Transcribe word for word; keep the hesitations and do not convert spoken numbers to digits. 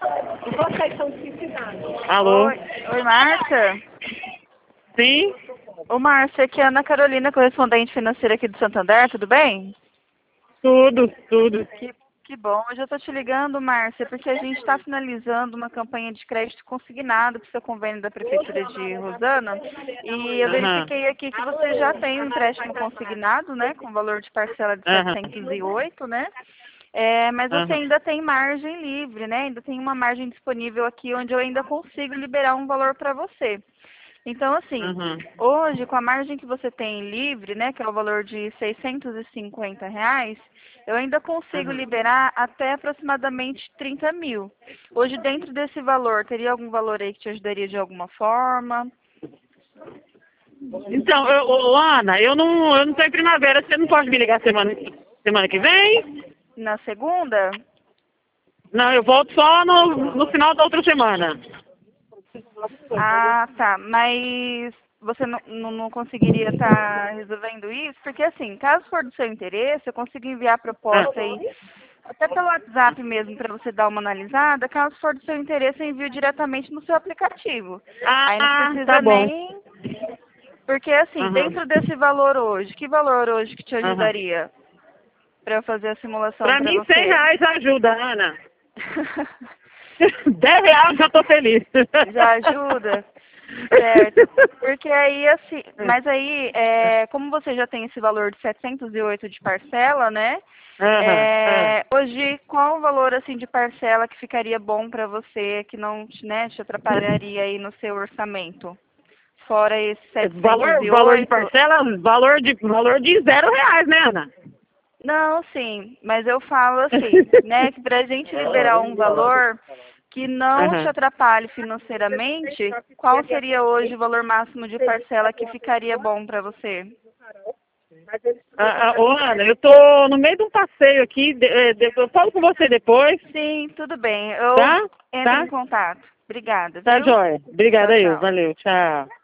Vocês são suicidados. Alô? Oi, oi, Márcia. Sim? Ô, Márcia, aqui é a Ana Carolina, correspondente financeira aqui do Santander, tudo bem? Tudo, tudo. Que, que bom. Hoje eu tô te ligando, Márcia, porque a gente está finalizando uma campanha de crédito consignado para o seu convênio da Prefeitura de Rosana. E eu Aham, verifiquei aqui que você já tem um empréstimo consignado, né? Com valor de parcela de aham, setecentos e oito, né? É, mas você aham. ainda tem margem livre, né? Ainda tem uma margem disponível aqui onde eu ainda consigo liberar um valor para você. Então, assim, Uhum. hoje, com a margem que você tem livre, né, que é o valor de seiscentos e cinquenta reais, eu ainda consigo Uhum. liberar até aproximadamente trinta mil. Hoje, dentro desse valor, teria algum valor aí que te ajudaria de alguma forma? Então, eu, ô, Ana, eu não, eu não tô em primavera, você não pode me ligar semana, semana que vem? Na segunda? Não, eu volto só no, no final da outra semana. Ah, tá. Mas você não, não, não conseguiria estar resolvendo isso? Porque, assim, caso for do seu interesse, eu consigo enviar a Ah, proposta aí, até pelo WhatsApp mesmo, para você dar uma analisada. Caso for do seu interesse, eu envio diretamente no seu aplicativo. Aí não ah, tá precisa bom. nem... Porque, assim, Uhum. dentro desse valor hoje, que valor hoje que te Uhum. ajudaria para eu fazer a simulação Pra para mim, cem você? reais ajuda, Ana. Dez reais já tô feliz. Já ajuda? Certo. Porque aí, assim, mas aí, é, como você já tem esse valor de setecentos e oito de parcela, né? Aham, aham. É, hoje, qual o valor, assim, de parcela que ficaria bom para você, que não, né, te atrapalharia aí no seu orçamento? Fora esse setecentos Valor, e valor de oito? parcela, valor de, valor de zero reais, né, Ana? Não, sim, mas eu falo assim, né, que pra gente liberar um valor que não te Aham. atrapalhe financeiramente, qual seria hoje o valor máximo de parcela que ficaria bom para você? Ah, ah, ô, Ana, eu tô no meio de um passeio aqui, de, eh, de- eu falo com você depois, Sim, tudo bem. Eu tá? entro em Tá? contato. Obrigada, Tá, viu? joia. Obrigada Tchau, aí, tchau. valeu, tchau.